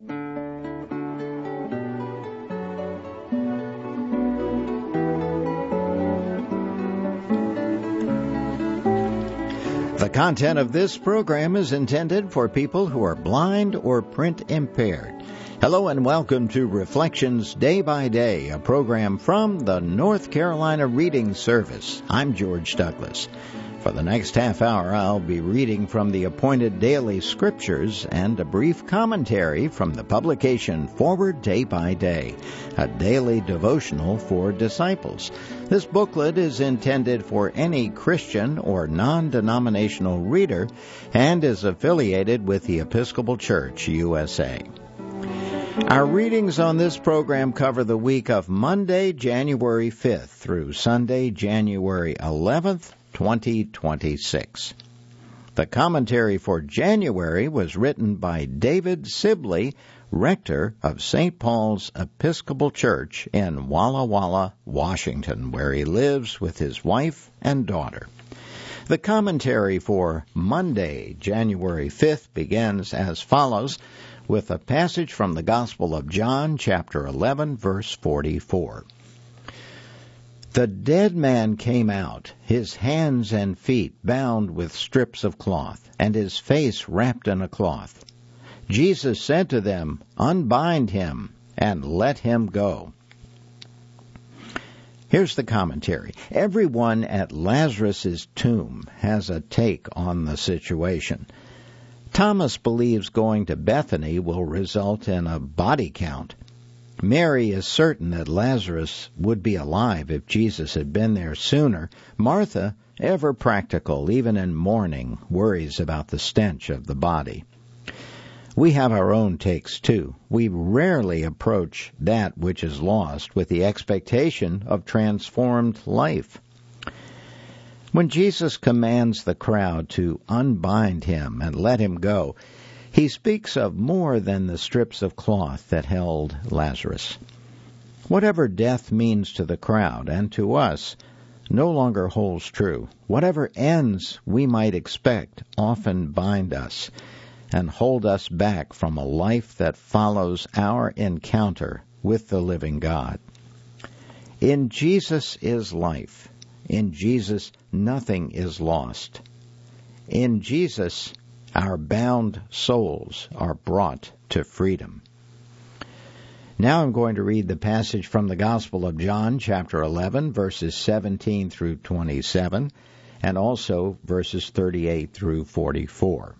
The content of this program is intended for people who are blind or print impaired. Hello and welcome to Reflections Day by Day, a program from the North Carolina Reading Service. I'm George Douglas. For the next half hour, I'll be reading from the appointed daily scriptures and a brief commentary from the publication Forward Day by Day, a daily devotional for disciples. This booklet is intended for any Christian or non-denominational reader and is affiliated with the Episcopal Church, USA. Our readings on this program cover the week of Monday, January 5th through Sunday, January 11th, 2026. The commentary for January was written by David Sibley, rector of St. Paul's Episcopal Church in Walla Walla, Washington, where he lives with his wife and daughter. The commentary for Monday, January 5th, begins as follows, with a passage from the Gospel of John, chapter 11, verse 44. The dead man came out, his hands and feet bound with strips of cloth, and his face wrapped in a cloth. Jesus said to them, "Unbind him and let him go." Here's the commentary. Everyone at Lazarus' tomb has a take on the situation. Thomas believes going to Bethany will result in a body count. Mary is certain that Lazarus would be alive if Jesus had been there sooner. Martha, ever practical, even in mourning, worries about the stench of the body. We have our own takes, too. We rarely approach that which is lost with the expectation of transformed life. When Jesus commands the crowd to unbind him and let him go, he speaks of more than the strips of cloth that held Lazarus. Whatever death means to the crowd and to us no longer holds true. Whatever ends we might expect often bind us and hold us back from a life that follows our encounter with the living God. In Jesus is life. In Jesus, nothing is lost. In Jesus, our bound souls are brought to freedom. Now I'm going to read the passage from the Gospel of John, chapter 11, verses 17 through 27, and also verses 38 through 44.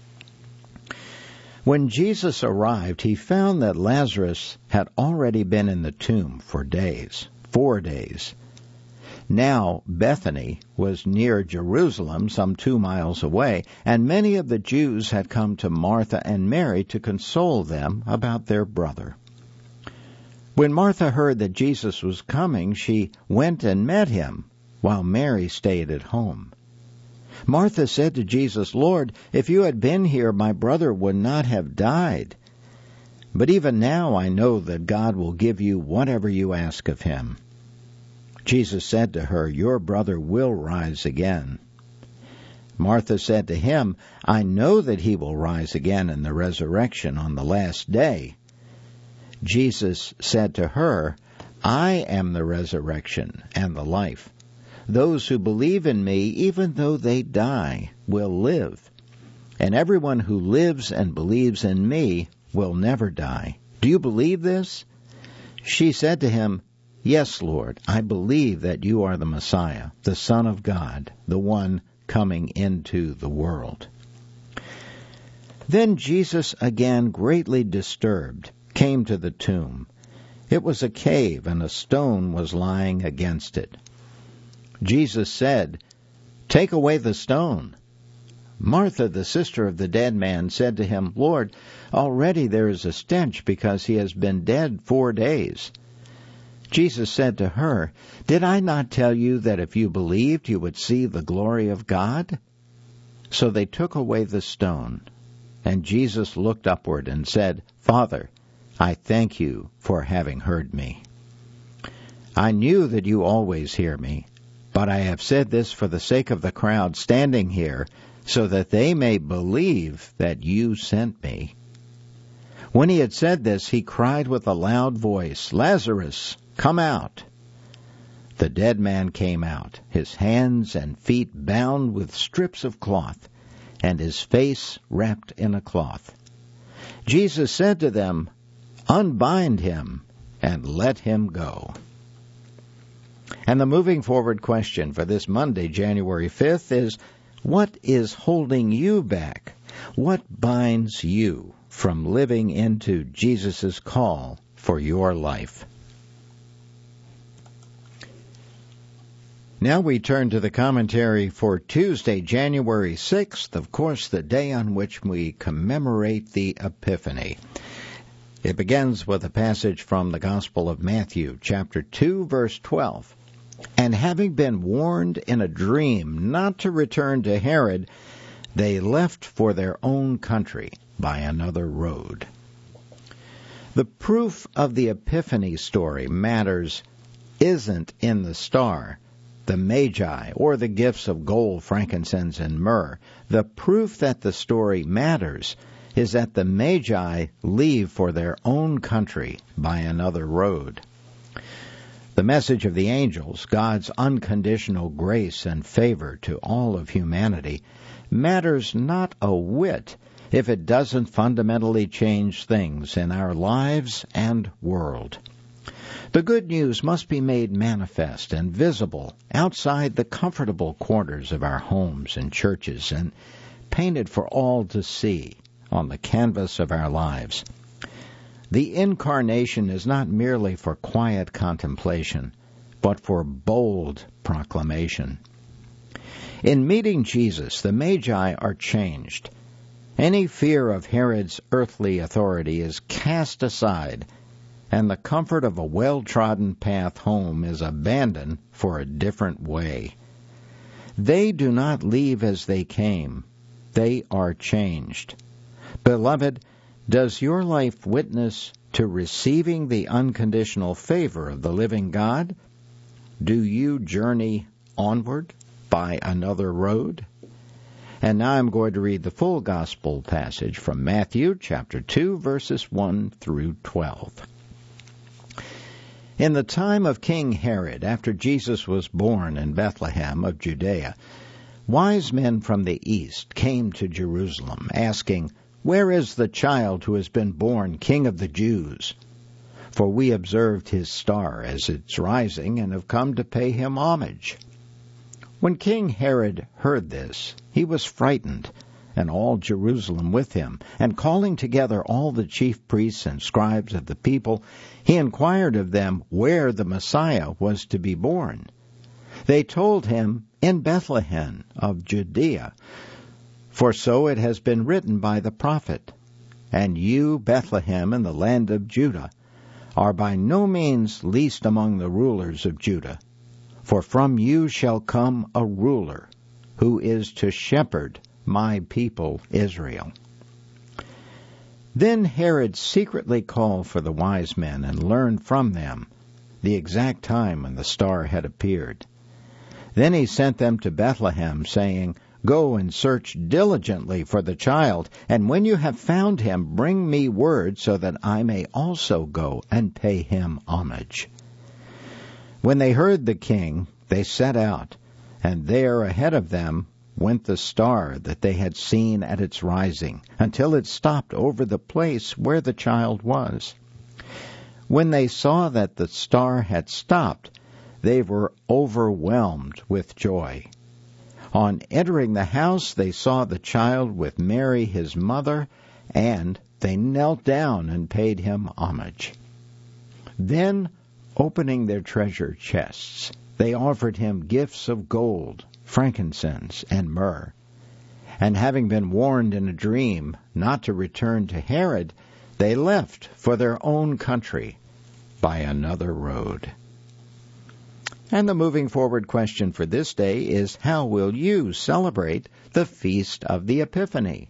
When Jesus arrived, he found that Lazarus had already been in the tomb for days, 4 days. Now Bethany was near Jerusalem, some 2 miles away, and many of the Jews had come to Martha and Mary to console them about their brother. When Martha heard that Jesus was coming, she went and met him, while Mary stayed at home. Martha said to Jesus, "Lord, if you had been here, my brother would not have died. But even now I know that God will give you whatever you ask of him." Jesus said to her, "Your brother will rise again." Martha said to him, "I know that he will rise again in the resurrection on the last day." Jesus said to her, "I am the resurrection and the life. Those who believe in me, even though they die, will live. And everyone who lives and believes in me will never die. Do you believe this?" She said to him, "Yes, Lord, I believe that you are the Messiah, the Son of God, the one coming into the world." Then Jesus, again greatly disturbed, came to the tomb. It was a cave, and a stone was lying against it. Jesus said, "Take away the stone." Martha, the sister of the dead man, said to him, "Lord, already there is a stench because he has been dead 4 days." Jesus said to her, "Did I not tell you that if you believed you would see the glory of God?" So they took away the stone. And Jesus looked upward and said, "Father, I thank you for having heard me. I knew that you always hear me, but I have said this for the sake of the crowd standing here, so that they may believe that you sent me." When he had said this, he cried with a loud voice, "Lazarus, come out!" The dead man came out, his hands and feet bound with strips of cloth, and his face wrapped in a cloth. Jesus said to them, "Unbind him and let him go." And the moving forward question for this Monday, January 5th, is, what is holding you back? What binds you from living into Jesus' call for your life? Now we turn to the commentary for Tuesday, January 6th, of course, the day on which we commemorate the Epiphany. It begins with a passage from the Gospel of Matthew, chapter 2, verse 12. "And having been warned in a dream not to return to Herod, they left for their own country by another road." The proof of the Epiphany story matters isn't in the star, the Magi, or the gifts of gold, frankincense, and myrrh. The proof that the story matters is that the Magi leave for their own country by another road. The message of the angels, God's unconditional grace and favor to all of humanity, matters not a whit if it doesn't fundamentally change things in our lives and world. The good news must be made manifest and visible outside the comfortable corners of our homes and churches and painted for all to see on the canvas of our lives. The incarnation is not merely for quiet contemplation, but for bold proclamation. In meeting Jesus, the Magi are changed. Any fear of Herod's earthly authority is cast aside, and the comfort of a well-trodden path home is abandoned for a different way. They do not leave as they came. They are changed. Beloved, does your life witness to receiving the unconditional favor of the living God? Do you journey onward by another road? And now I'm going to read the full gospel passage from Matthew chapter 2, verses 1 through 12. In the time of King Herod, after Jesus was born in Bethlehem of Judea, wise men from the east came to Jerusalem, asking, "Where is the child who has been born King of the Jews? For we observed his star as it's rising and have come to pay him homage." When King Herod heard this, he was frightened, and all Jerusalem with him. And calling together all the chief priests and scribes of the people, he inquired of them where the Messiah was to be born. They told him, "In Bethlehem of Judea, for so it has been written by the prophet, and you, Bethlehem, in the land of Judah, are by no means least among the rulers of Judah. For from you shall come a ruler, who is to shepherd my people Israel." Then Herod secretly called for the wise men and learned from them the exact time when the star had appeared. Then he sent them to Bethlehem, saying, "Go and search diligently for the child, and when you have found him, bring me word so that I may also go and pay him homage." When they heard the king, they set out, and there ahead of them went the star that they had seen at its rising, until it stopped over the place where the child was. When they saw that the star had stopped, they were overwhelmed with joy. On entering the house, they saw the child with Mary his mother, and they knelt down and paid him homage. Then, opening their treasure chests, they offered him gifts of gold, frankincense, and myrrh. And having been warned in a dream not to return to Herod, they left for their own country by another road. And the moving forward question for this day is, how will you celebrate the Feast of the Epiphany?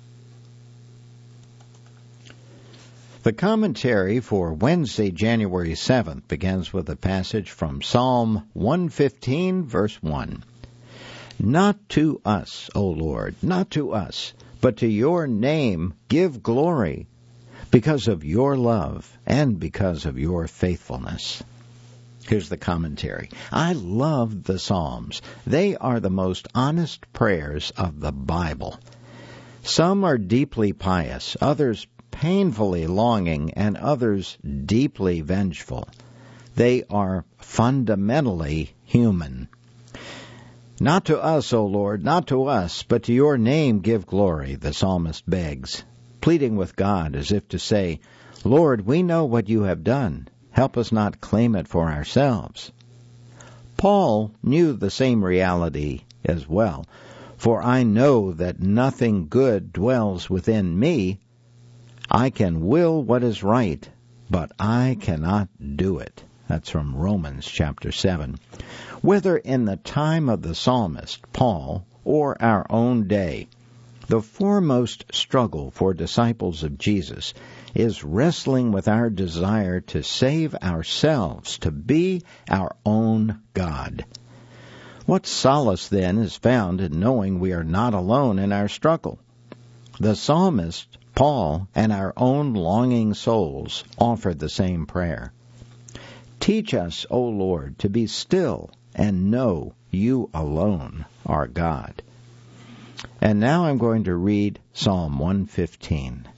The commentary for Wednesday, January 7th begins with a passage from Psalm 115, verse 1. "Not to us, O Lord, not to us, but to your name give glory, because of your love and because of your faithfulness. Here's the commentary. I love the Psalms. They are the most honest prayers of the Bible. Some are deeply pious, others painfully longing, and others deeply vengeful. They are fundamentally human. Not to us, O Lord, not to us, but to your name give glory, the psalmist begs, pleading with God as if to say, Lord, we know what you have done. Help us not claim it for ourselves. Paul knew the same reality as well. For I know that nothing good dwells within me. I can will what is right, but I cannot do it. That's from Romans chapter 7. Whether in the time of the psalmist, Paul, or our own day, the foremost struggle for disciples of Jesus is wrestling with our desire to save ourselves, to be our own God. What solace, then, is found in knowing we are not alone in our struggle? The psalmist, Paul, and our own longing souls offer the same prayer. Teach us, O Lord, to be still and know you alone are God. And now I'm going to read Psalm 115.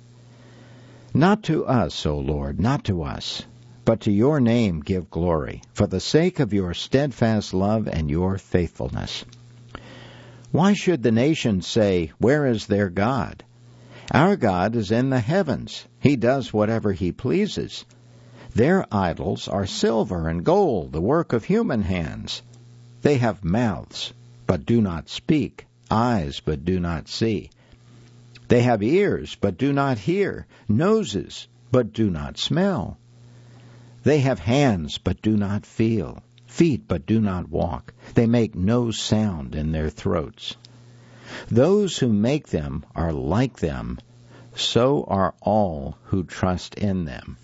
Not to us, O Lord, not to us, but to your name give glory, for the sake of your steadfast love and your faithfulness. Why should the nations say, where is their God? Our God is in the heavens. He does whatever he pleases. Their idols are silver and gold, the work of human hands. They have mouths, but do not speak, eyes, but do not see. They have ears, but do not hear, noses, but do not smell. They have hands, but do not feel, feet, but do not walk. They make no sound in their throats. Those who make them are like them, so are all who trust in them.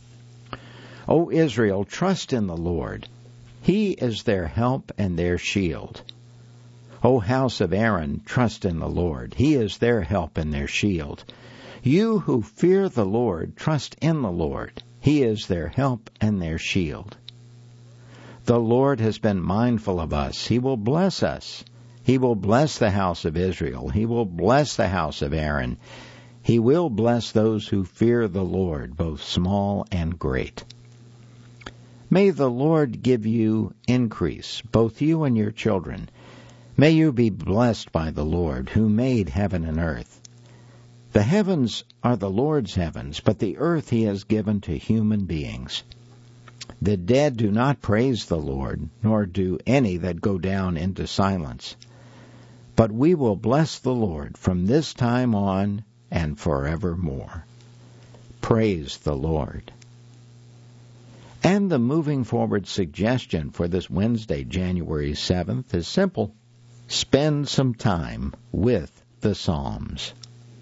O Israel, trust in the Lord. He is their help and their shield. O house of Aaron, trust in the Lord. He is their help and their shield. You who fear the Lord, trust in the Lord. He is their help and their shield. The Lord has been mindful of us. He will bless us. He will bless the house of Israel. He will bless the house of Aaron. He will bless those who fear the Lord, both small and great. May the Lord give you increase, both you and your children. May you be blessed by the Lord, who made heaven and earth. The heavens are the Lord's heavens, but the earth he has given to human beings. The dead do not praise the Lord, nor do any that go down into silence. But we will bless the Lord from this time on and forevermore. Praise the Lord. And the moving forward suggestion for this Wednesday, January 7th, is simple. Spend some time with the Psalms.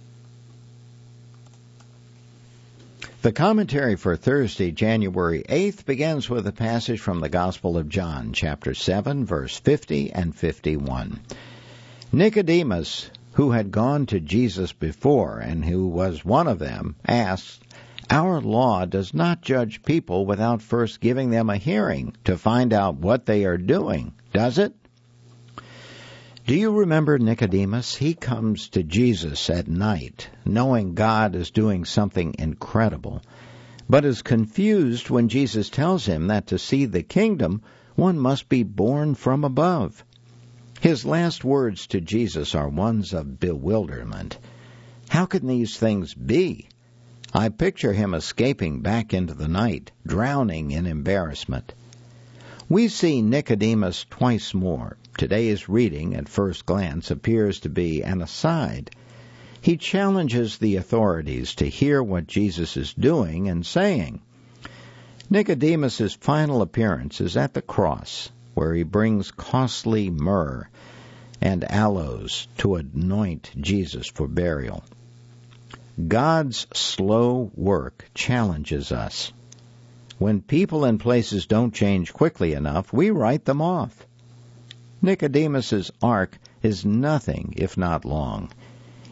The commentary for Thursday, January 8th, begins with a passage from the Gospel of John, chapter 7, verse 50 and 51. Nicodemus, who had gone to Jesus before and who was one of them, asked, Our law does not judge people without first giving them a hearing to find out what they are doing, does it? Do you remember Nicodemus? He comes to Jesus at night, knowing God is doing something incredible, but is confused when Jesus tells him that to see the kingdom, one must be born from above. His last words to Jesus are ones of bewilderment. How can these things be? I picture him escaping back into the night, drowning in embarrassment. We see Nicodemus twice more. Today's reading, at first glance, appears to be an aside. He challenges the authorities to hear what Jesus is doing and saying. Nicodemus's final appearance is at the cross, where he brings costly myrrh and aloes to anoint Jesus for burial. God's slow work challenges us. When people and places don't change quickly enough, we write them off. Nicodemus's arc is nothing if not long.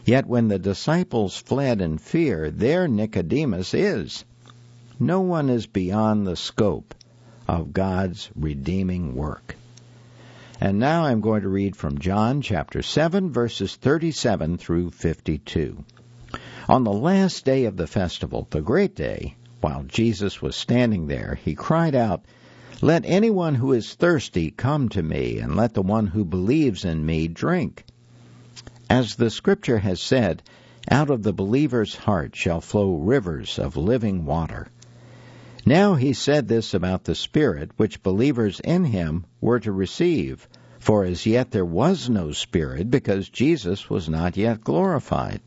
Yet when the disciples fled in fear, there Nicodemus is. No one is beyond the scope of God's redeeming work. And now I'm going to read from John chapter 7, verses 37 through 52. On the last day of the festival, the great day, while Jesus was standing there, he cried out, "Let anyone who is thirsty come to me, and let the one who believes in me drink. As the Scripture has said, out of the believer's heart shall flow rivers of living water." Now he said this about the Spirit, which believers in him were to receive, for as yet there was no Spirit, because Jesus was not yet glorified.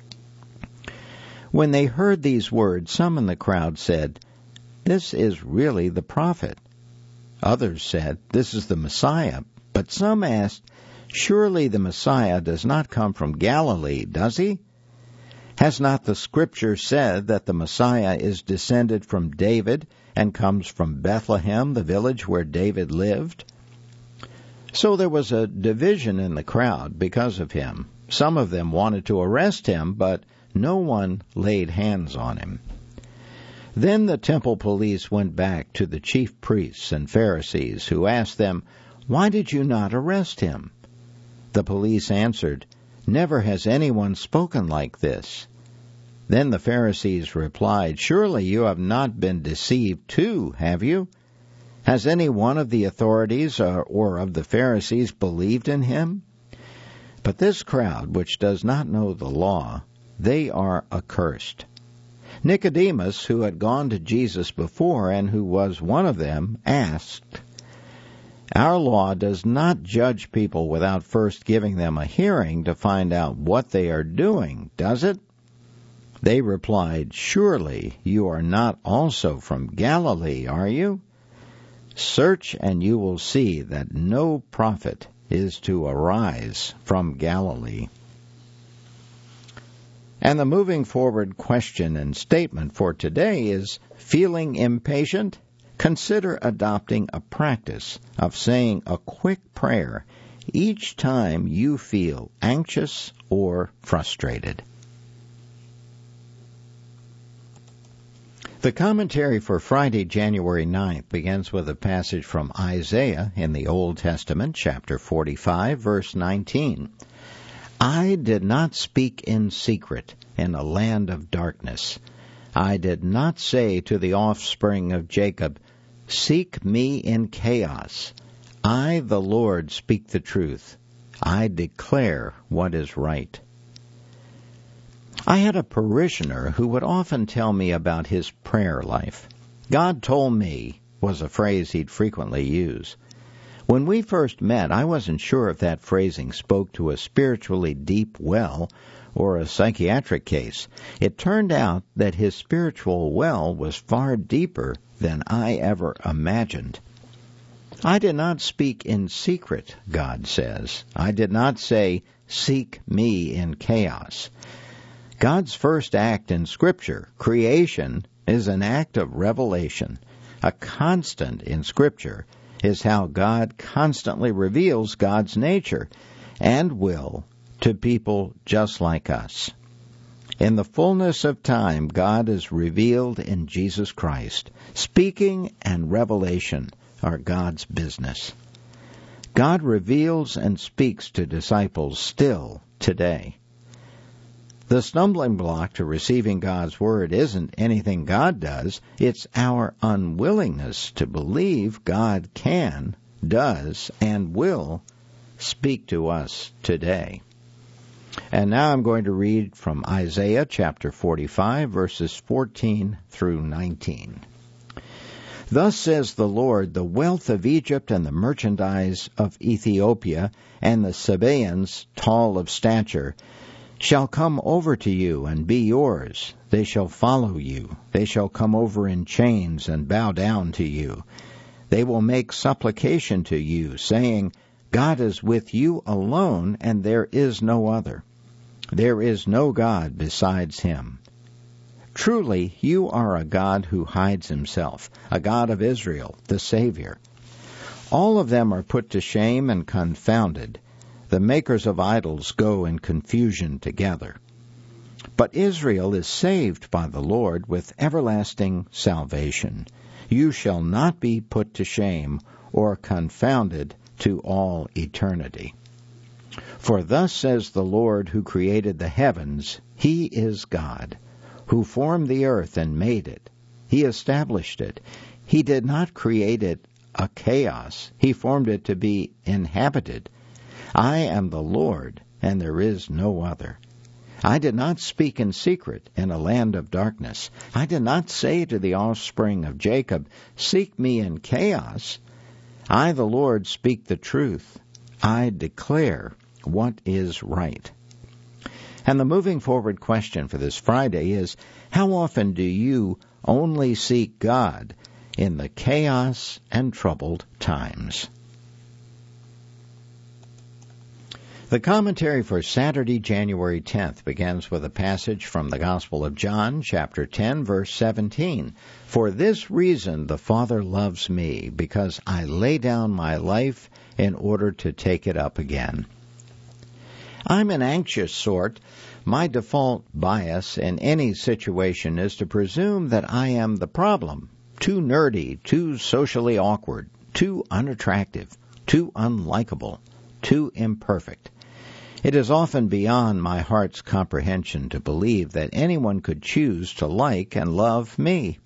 When they heard these words, some in the crowd said, "This is really the prophet." Others said, "This is the Messiah." But some asked, "Surely the Messiah does not come from Galilee, does he? Has not the Scripture said that the Messiah is descended from David and comes from Bethlehem, the village where David lived?" So there was a division in the crowd because of him. Some of them wanted to arrest him, but no one laid hands on him. Then the temple police went back to the chief priests and Pharisees, who asked them, "Why did you not arrest him?" The police answered, "Never has anyone spoken like this." Then the Pharisees replied, "Surely you have not been deceived too, have you? Has any one of the authorities or of the Pharisees believed in him? But this crowd, which does not know the law, they are accursed." Nicodemus, who had gone to Jesus before and who was one of them, asked, "Our law does not judge people without first giving them a hearing to find out what they are doing, does it?" They replied, "Surely you are not also from Galilee, are you? Search and you will see that no prophet is to arise from Galilee." And the moving forward question and statement for today is, feeling impatient? Consider adopting a practice of saying a quick prayer each time you feel anxious or frustrated. The commentary for Friday, January 9th begins with a passage from Isaiah in the Old Testament, chapter 45, verse 19. "I did not speak in secret in a land of darkness. I did not say to the offspring of Jacob, 'Seek me in chaos.' I, the Lord, speak the truth. I declare what is right." I had a parishioner who would often tell me about his prayer life. "God told me" was a phrase he'd frequently use. When we first met, I wasn't sure if that phrasing spoke to a spiritually deep well or a psychiatric case. It turned out that his spiritual well was far deeper than I ever imagined. "I did not speak in secret," God says. "I did not say, 'Seek me in chaos.'" God's first act in Scripture, creation, is an act of revelation. A constant in Scripture is how God constantly reveals God's nature and will to people just like us. In the fullness of time, God is revealed in Jesus Christ. Speaking and revelation are God's business. God reveals and speaks to disciples still today. The stumbling block to receiving God's Word isn't anything God does. It's our unwillingness to believe God can, does, and will speak to us today. And now I'm going to read from Isaiah chapter 45, verses 14 through 19. "Thus says the Lord, the wealth of Egypt and the merchandise of Ethiopia and the Sabaeans, tall of stature, shall come over to you and be yours. They shall follow you. They shall come over in chains and bow down to you. They will make supplication to you, saying, 'God is with you alone, and there is no other. There is no God besides him.' Truly, you are a God who hides himself, a God of Israel, the Savior. All of them are put to shame and confounded. The makers of idols go in confusion together. But Israel is saved by the Lord with everlasting salvation. You shall not be put to shame or confounded to all eternity. For thus says the Lord who created the heavens, He is God, who formed the earth and made it. He established it. He did not create it a chaos. He formed it to be inhabited. I am the Lord, and there is no other. I did not speak in secret in a land of darkness. I did not say to the offspring of Jacob, Seek me in chaos. I, the Lord, speak the truth. I declare what is right. And the moving forward question for this Friday is, how often do you only seek God in the chaos and troubled times? The commentary for Saturday, January 10th begins with a passage from the Gospel of John, chapter 10, verse 17. For this reason the Father loves me, because I lay down my life in order to take it up again. I'm an anxious sort. My default bias in any situation is to presume that I am the problem. Too nerdy, too socially awkward, too unattractive, too unlikable, too imperfect. It is often beyond my heart's comprehension to believe that anyone could choose to like and love me.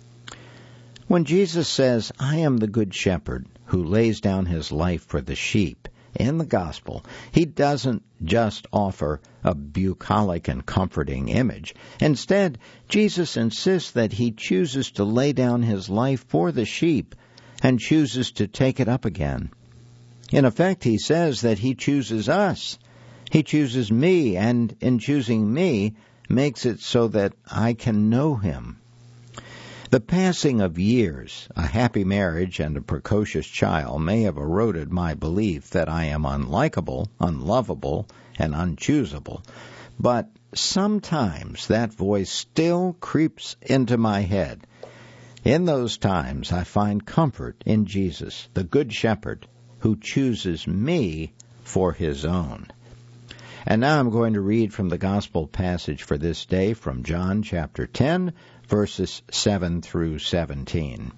When Jesus says, I am the good shepherd who lays down his life for the sheep, in the gospel, he doesn't just offer a bucolic and comforting image. Instead, Jesus insists that he chooses to lay down his life for the sheep and chooses to take it up again. In effect, he says that he chooses us. He chooses me, and in choosing me, makes it so that I can know him. The passing of years, a happy marriage, and a precocious child may have eroded my belief that I am unlikable, unlovable, and unchoosable. But sometimes that voice still creeps into my head. In those times, I find comfort in Jesus, the Good Shepherd, who chooses me for his own. And now I'm going to read from the Gospel passage for this day from John chapter 10, verses 7 through 17.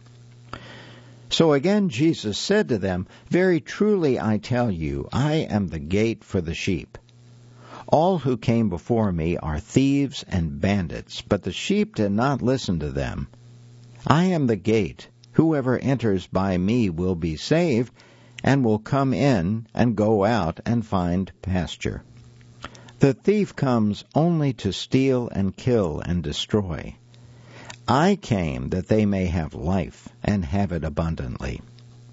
So again Jesus said to them, Very truly I tell you, I am the gate for the sheep. All who came before me are thieves and bandits, but the sheep did not listen to them. I am the gate. Whoever enters by me will be saved, and will come in and go out and find pasture. The thief comes only to steal and kill and destroy. I came that they may have life and have it abundantly.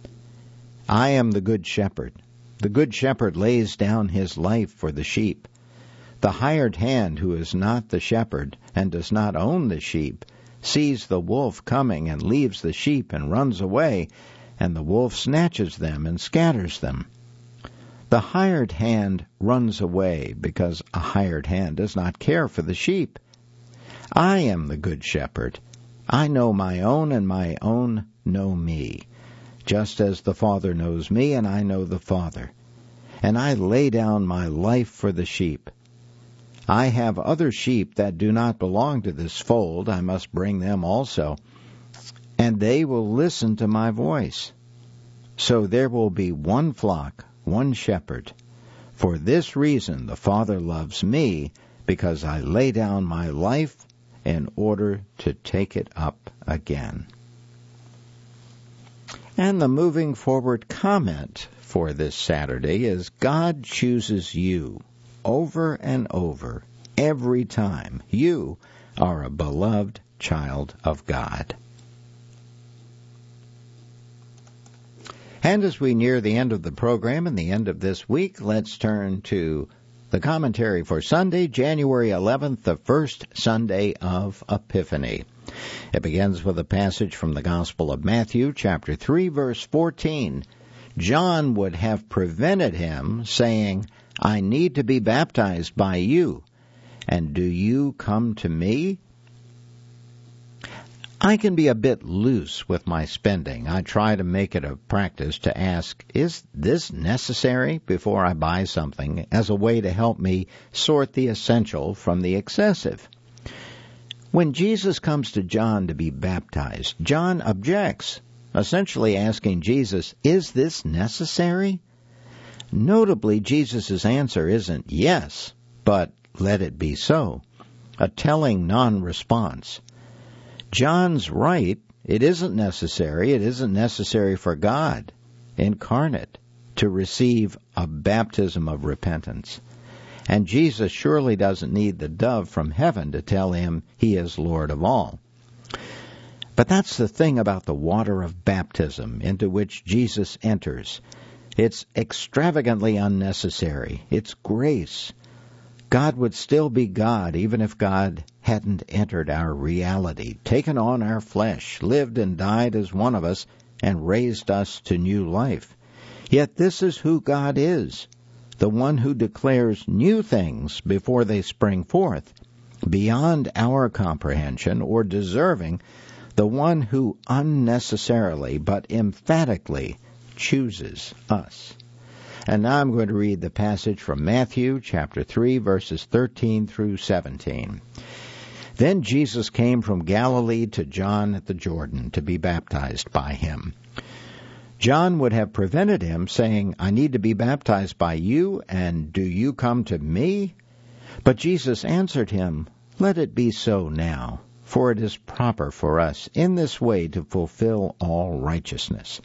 I am the good shepherd. The good shepherd lays down his life for the sheep. The hired hand who is not the shepherd and does not own the sheep sees the wolf coming and leaves the sheep and runs away, and the wolf snatches them and scatters them. The hired hand runs away because a hired hand does not care for the sheep. I am the good shepherd. I know my own, and my own know me, just as the Father knows me, and I know the Father. And I lay down my life for the sheep. I have other sheep that do not belong to this fold. I must bring them also, and they will listen to my voice. So there will be one flock, one shepherd. For this reason the Father loves me, because I lay down my life in order to take it up again. And the moving forward comment for this Saturday is, God chooses you over and over every time. You are a beloved child of God. And as we near the end of the program and the end of this week, let's turn to the commentary for Sunday, January 11th, the first Sunday of Epiphany. It begins with a passage from the Gospel of Matthew, chapter 3, verse 14. John would have prevented him, saying, I need to be baptized by you, and do you come to me? I can be a bit loose with my spending. I try to make it a practice to ask, is this necessary before I buy something, as a way to help me sort the essential from the excessive. When Jesus comes to John to be baptized, John objects, essentially asking Jesus, is this necessary? Notably, Jesus' answer isn't yes, but let it be so, a telling non-response. John's right. It isn't necessary. It isn't necessary for God incarnate to receive a baptism of repentance. And Jesus surely doesn't need the dove from heaven to tell him he is Lord of all. But that's the thing about the water of baptism into which Jesus enters. It's extravagantly unnecessary. It's grace. God would still be God even if God hadn't entered our reality, taken on our flesh, lived and died as one of us, and raised us to new life. Yet this is who God is, the one who declares new things before they spring forth, beyond our comprehension or deserving, the one who unnecessarily but emphatically chooses us. And now I'm going to read the passage from Matthew chapter 3, verses 13 through 17. Then Jesus came from Galilee to John at the Jordan to be baptized by him. John would have prevented him, saying, I need to be baptized by you, and do you come to me? But Jesus answered him, let it be so now, for it is proper for us in this way to fulfill all righteousness.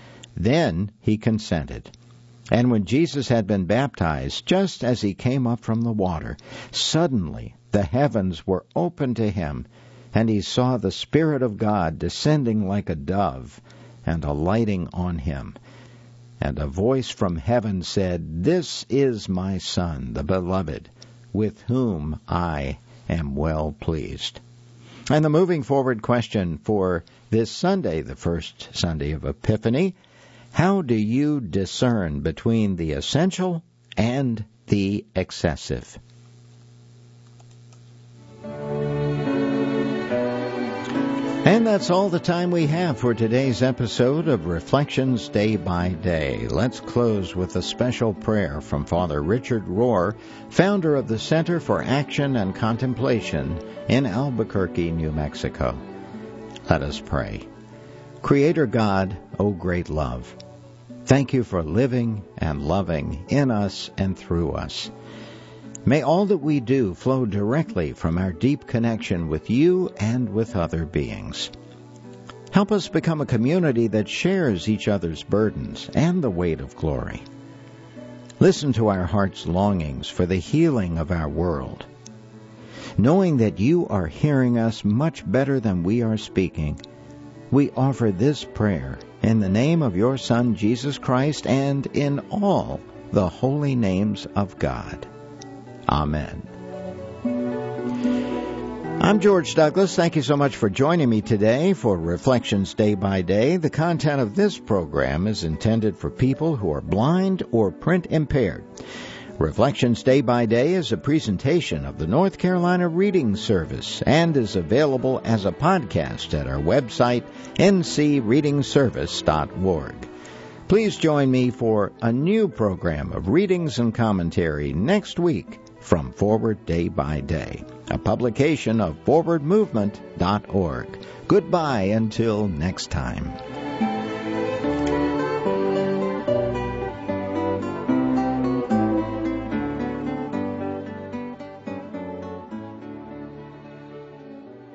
Then he consented. And when Jesus had been baptized, just as he came up from the water, suddenly the heavens were opened to him, and he saw the Spirit of God descending like a dove and alighting on him. And a voice from heaven said, This is my Son, the Beloved, with whom I am well pleased. And the moving forward question for this Sunday, the first Sunday of Epiphany, how do you discern between the essential and the excessive? And that's all the time we have for today's episode of Reflections Day by Day. Let's close with a special prayer from Father Richard Rohr, founder of the Center for Action and Contemplation in Albuquerque, New Mexico. Let us pray. Creator God, O great love, thank you for living and loving in us and through us. May all that we do flow directly from our deep connection with you and with other beings. Help us become a community that shares each other's burdens and the weight of glory. Listen to our heart's longings for the healing of our world. Knowing that you are hearing us much better than we are speaking, we offer this prayer in the name of your Son, Jesus Christ, and in all the holy names of God. Amen. I'm George Douglas. Thank you so much for joining me today for Reflections Day by Day. The content of this program is intended for people who are blind or print impaired. Reflections Day by Day is a presentation of the North Carolina Reading Service and is available as a podcast at our website, ncreadingservice.org. Please join me for a new program of readings and commentary next week from Forward Day by Day, a publication of forwardmovement.org. Goodbye until next time.